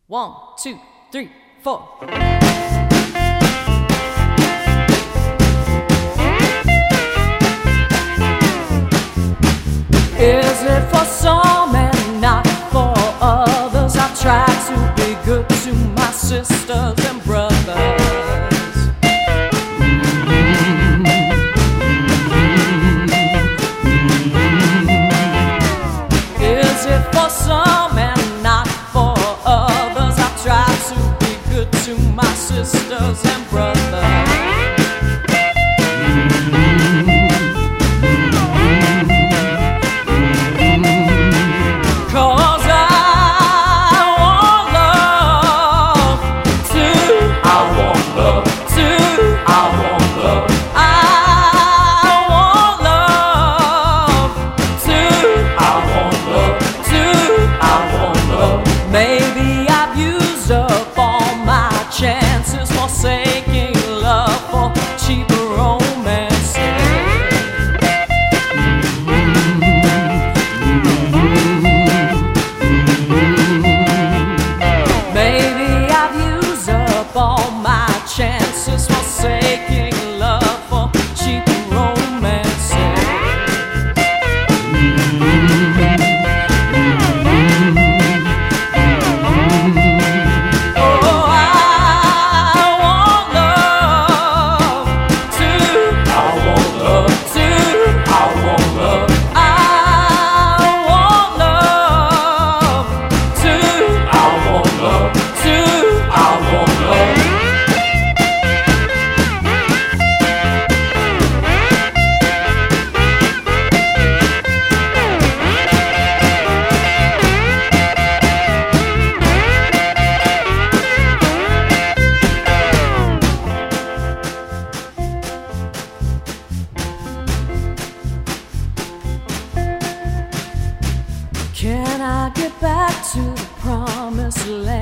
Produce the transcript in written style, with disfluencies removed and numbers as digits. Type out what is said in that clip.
1, 2, 3, 4. Is it for some and not for others? I try to be good to my sisters and brothers. Is it for some and not for others? I try to be good to my sisters and brothers. Maybe I've used up all my chances, forsaking love for cheap romance. Maybe I've used up all my chances, forsaking love for cheap romance. Can I get back to the promised land?